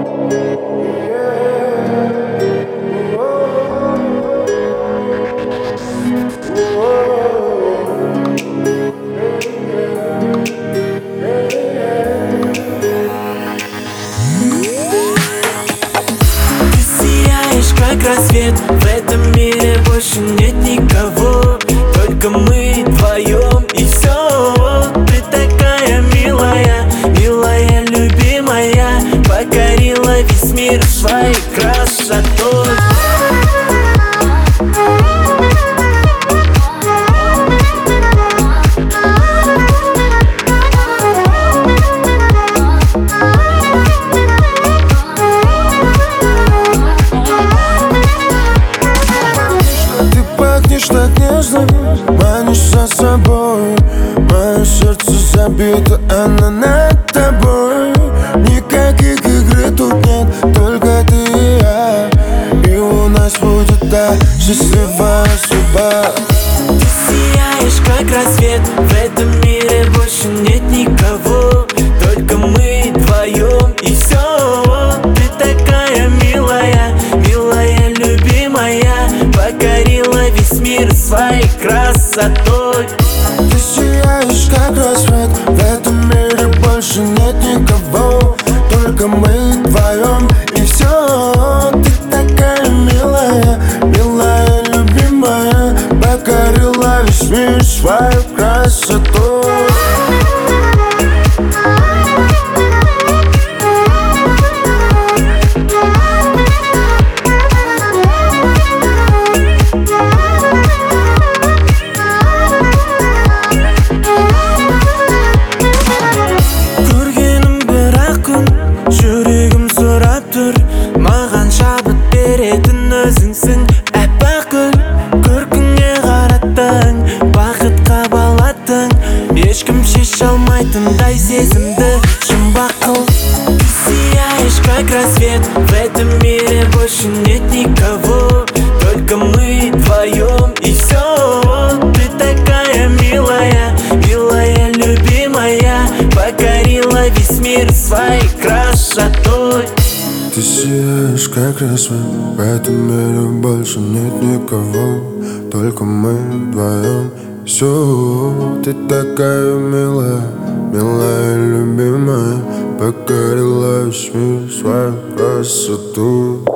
Как рассвет, в этом мире больше нет никого, только мы вдвоем и все. Ты такая милая, милая, любимая, покорила весь мир своей красотой. Так нежно, манишь за собой. Мое сердце забито, оно над тобой. Никаких игр тут нет, только ты и я. И у нас будет та счастливая судьба. Ты сияешь, как рассвет, в этом мире больше нет никого, только мы вдвоем и все. Ты такая милая, милая, любимая, покорила весь мир своей красотой. Ты сияешь, как рассвет, в этом мире больше нет никого, только мы вдвоем и все. Ты такая милая, милая, любимая, покорила весь мир своей красотой. Жүрегім сұрап тұр, маған шабыт беретін өзіңсің. Әппақ гүл, көркіңе қараттың, бақытқа балаттың, ешкім шеше алмайтындай сезімді жұмбақ қыл. Ты сияешь, как рассвет, в этом мире больше нет никого, только мы вдвоем и все. Ты такая милая, милая, любимая, покорила весь мир своей красотой. Ты сияешь, как рассвет, в этом мире больше нет никого, только мы вдвоем. Все, ты такая милая, милая, любимая, покорила весь мир своей красотой.